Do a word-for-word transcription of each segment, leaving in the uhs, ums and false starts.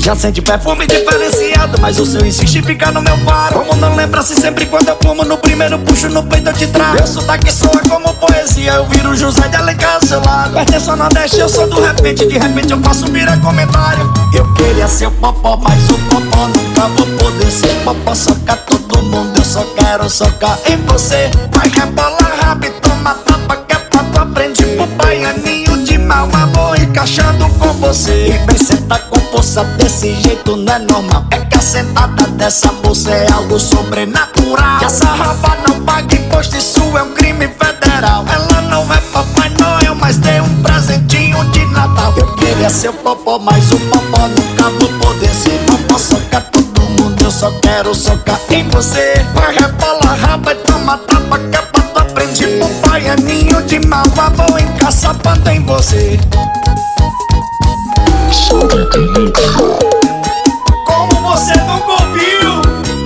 Já sente perfume diferenciado, mas o seu insiste em ficar no meu paro. Como não lembra se sempre quando eu fumo no primeiro puxo no peito eu te trago. Meu sotaque soa como poesia, eu viro José de Alencar ao seu lado. Pertenço ao Nordeste, eu sou do repente, de repente eu faço virar comentário. Eu queria ser o popó, mas o popó nunca vou poder ser. Popó soca todo mundo, eu só quero socar em você. Vai rebola rápido, toma tapa que é pra tu aprende. Pro baianinho de mal, amor encaixando com você. E vem sentar com força desse jeito não é normal. É que a sentada dessa moça é algo sobrenatural. Que a sarrafa não paga imposto, isso é um crime federal. Ela não é Papai Noel, mas deu um presentinho de Natal. Eu queria ser o popó, mas o popó nunca vou poder ser. Popó soca todo mundo, eu só quero socar em você. Vai rebola raba e toma tapa que é pra tu aprende. Pro baianinho de malva, vou encaçapando em você. Como você nunca ouviu?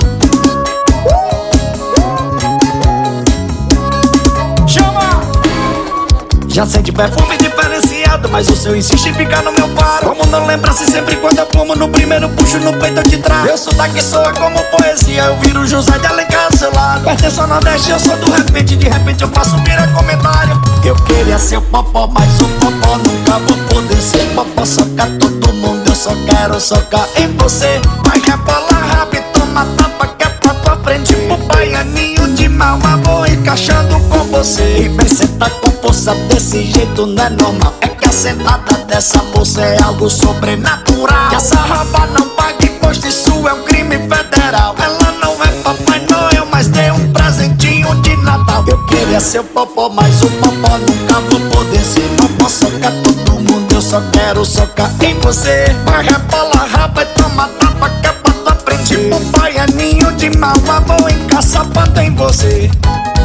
Chama! Já sente perfume diferenciado, mas o seu insiste em ficar no meu paro. Como não lembra se sempre quando eu fumo no primeiro puxo no peito eu te trago. Meu sotaque soa como poesia, eu viro José de Alencar ao seu lado. Pertenço ao Nordeste, eu sou do repente, de repente eu faço virar comentário. Eu queria ser o popó, mas o popó nunca vou poder ser. Popó soca todo mundo, eu só quero socar em você. Vai rebolar rápido, toma tapa que é pra tu aprende. Pro baianinho de mal, vou encaixando com você. E vem sentar com força desse jeito não é normal. É que a sentada dessa moça é algo sobrenatural. Que a sarrafa não paga imposto, isso é um crime federal. Ela não é Papai Noel, mas deu um presentinho de Natal. Eu queria ser o popó, mas o popó nunca vou poder ser. Popó soca todo mundo, eu só quero socar em você. Vai rebola raba e toma tapa que é pra tu aprende. Pro baianinho de malva, vou encaçapando em você.